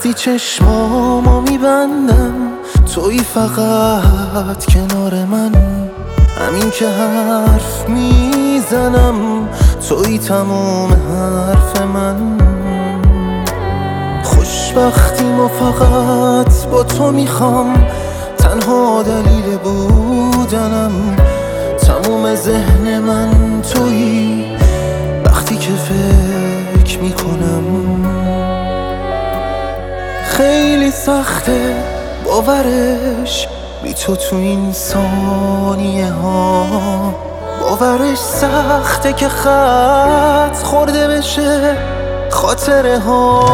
وقتی چشمامو میبندم توی فقط کنار من، همین که حرف میزنم توی تموم حرف من. خوشبختیم و فقط با تو میخوام، تنها دلیل بودنم. تموم ذهن من تویی وقتی که فکر میکنم. خیلی سخته باورش بی تو این ثانیه ها، باورش سخته که خط خورده بشه خاطره ها.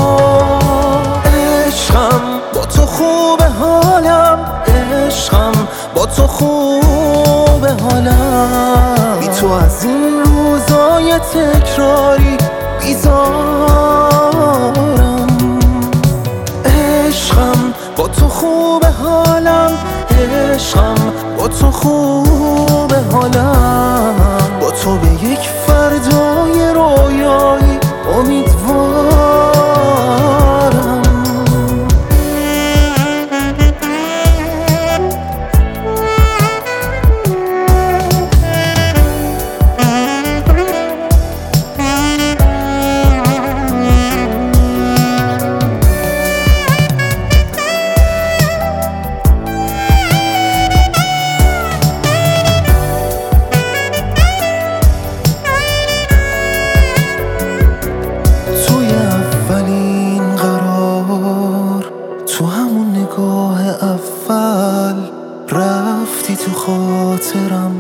عشقم با تو خوبه حالم، عشقم با تو خوبه حالم. بی تو از این روزای تکراری بیزارم. عشقم با تو خوبه حالم، عشقم با تو خوبه حالم. با تو به یک فردای رویایی امیدوارم. تو همون نگاه اول رفتی تو خاطرم،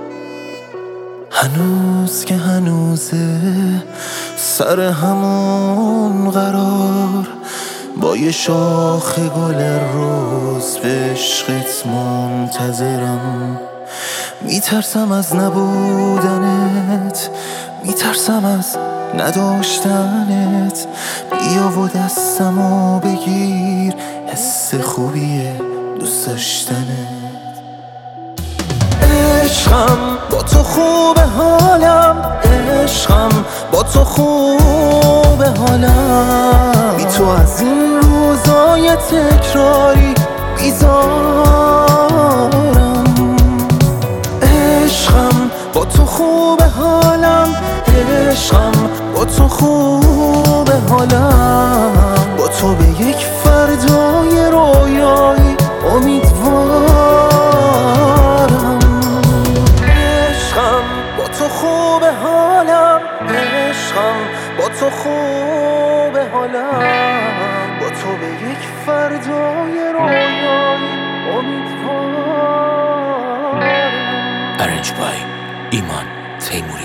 هنوز که هنوزه سر همون قرار. با یه شاخ گل روز به عشقت منتظرم. میترسم از نبودنت، میترسم از نداشتنت. بیا و دستمو بگیر، حس خوبیه دوست داشتنت. عشقم با تو خوبه حالم، عشقم با تو خوبه حالم. بی تو از این روزای تکراری بیزارم. عشقم با تو خوبه حالم، عشقم با تو خوبه حالم. با تو به یک فردای رویایی امیدوارم. عشقم با تو خوبه حالم، عشقم با تو خوبه حالم. با تو به یک فردای رویایی امیدوارم. ارنج بای ایمان تیموری.